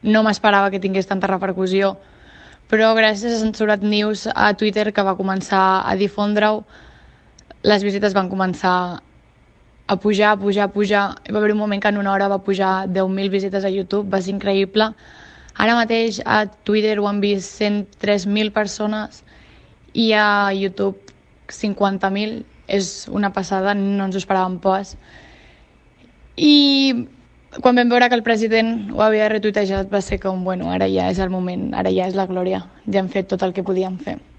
no m'esperava que tingués tanta repercussió, però gràcies a Censurat News a Twitter, que va començar a difondre-ho, les visites van començar a pujar. Va haver un moment que en una hora va pujar 10.000 visites a YouTube, va ser increïble. Ara mateix a Twitter ho han vist 103.000 persones i a YouTube 50.000. És una passada, no ens ho esperàvem pas. I quan vam veure que el president ho havia retuitejat va ser com, bueno, ara ja és el moment, ara ja és la glòria, ja hem fet tot el que podíem fer.